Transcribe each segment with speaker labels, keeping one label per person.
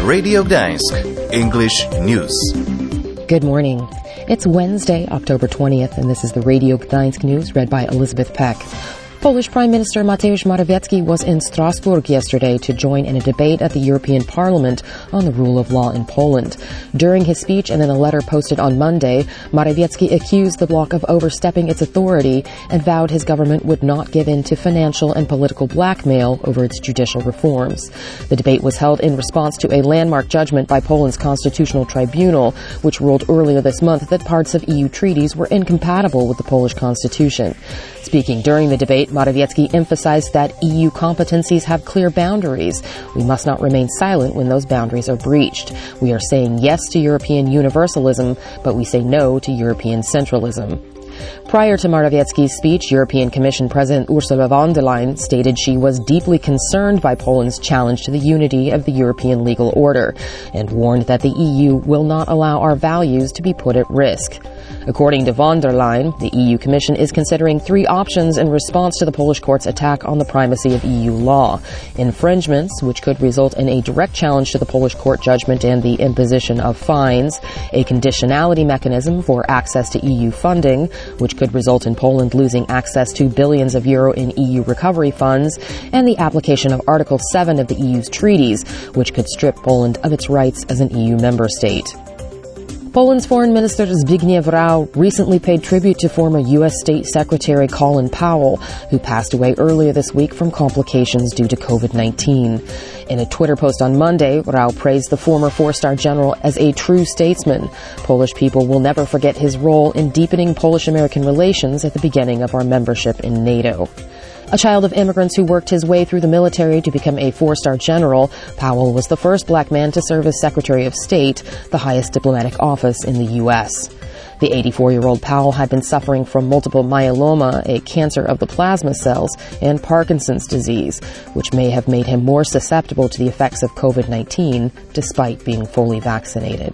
Speaker 1: Radio Gdańsk, English News.
Speaker 2: Good morning. It's Wednesday, October 20th, and this is the Radio Gdańsk News read by Elizabeth Peck. Polish Prime Minister Mateusz Morawiecki was in Strasbourg yesterday to join in a debate at the European Parliament on the rule of law in Poland. During his speech and in a letter posted on Monday, Morawiecki accused the bloc of overstepping its authority and vowed his government would not give in to financial and political blackmail over its judicial reforms. The debate was held in response to a landmark judgment by Poland's Constitutional Tribunal, which ruled earlier this month that parts of EU treaties were incompatible with the Polish constitution. Speaking during the debate, Morawiecki emphasized that EU competencies have clear boundaries. We must not remain silent when those boundaries are breached. We are saying yes to European universalism, but we say no to European centralism. Prior to Morawiecki's speech, European Commission President Ursula von der Leyen stated she was deeply concerned by Poland's challenge to the unity of the European legal order and warned that the EU will not allow our values to be put at risk. According to von der Leyen, the EU Commission is considering three options in response to the Polish court's attack on the primacy of EU law. Infringements, which could result in a direct challenge to the Polish court judgment and the imposition of fines. A conditionality mechanism for access to EU funding, which could result in Poland losing access to billions of euro in EU recovery funds. And the application of Article 7 of the EU's treaties, which could strip Poland of its rights as an EU member state. Poland's Foreign Minister Zbigniew Rau recently paid tribute to former U.S. State Secretary Colin Powell, who passed away earlier this week from complications due to COVID-19. In a Twitter post on Monday, Rau praised the former four-star general as a true statesman. Polish people will never forget his role in deepening Polish-American relations at the beginning of our membership in NATO. A child of immigrants who worked his way through the military to become a four-star general, Powell was the first black man to serve as Secretary of State, the highest diplomatic office in the U.S. The 84-year-old Powell had been suffering from multiple myeloma, a cancer of the plasma cells, and Parkinson's disease, which may have made him more susceptible to the effects of COVID-19, despite being fully vaccinated.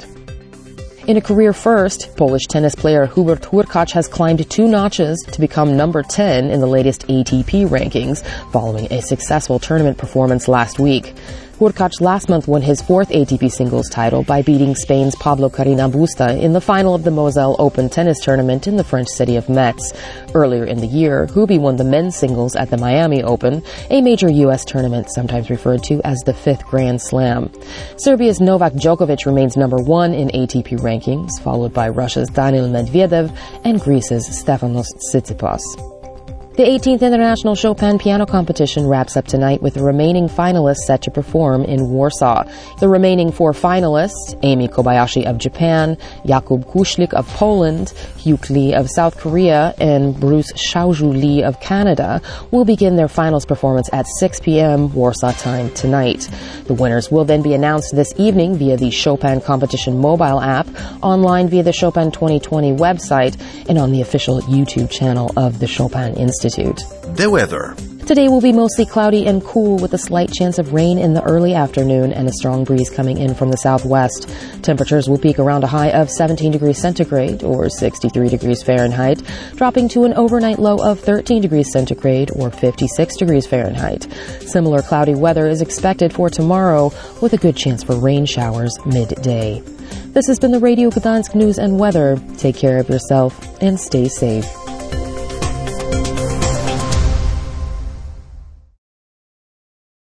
Speaker 2: In a career first, Polish tennis player Hubert Hurkacz has climbed 2 notches to become number 10 in the latest ATP rankings, following a successful tournament performance last week. Hurkacz last month won his 4th ATP singles title by beating Spain's Pablo Carreño Busta in the final of the Moselle Open tennis tournament in the French city of Metz. Earlier in the year, Hubie won the men's singles at the Miami Open, a major U.S. tournament sometimes referred to as the 5th Grand Slam. Serbia's Novak Djokovic remains number 1 in ATP rankings, followed by Russia's Daniil Medvedev and Greece's Stefanos Tsitsipas. The 18th International Chopin Piano Competition wraps up tonight with the remaining finalists set to perform in Warsaw. The remaining 4 finalists, Amy Kobayashi of Japan, Jakub Kuślik of Poland, Hyuk Lee of South Korea, and Bruce Xiaozhu Lee of Canada, will begin their finals performance at 6 p.m. Warsaw time tonight. The winners will then be announced this evening via the Chopin Competition mobile app, online via the Chopin 2020 website, and on the official YouTube channel of the Chopin Institute.
Speaker 1: The weather.
Speaker 2: Today will be mostly cloudy and cool with a slight chance of rain in the early afternoon and a strong breeze coming in from the southwest. Temperatures will peak around a high of 17 degrees centigrade or 63 degrees Fahrenheit, dropping to an overnight low of 13 degrees centigrade or 56 degrees Fahrenheit. Similar cloudy weather is expected for tomorrow with a good chance for rain showers midday. This has been the Radio Gdańsk News and Weather. Take care of yourself and stay safe.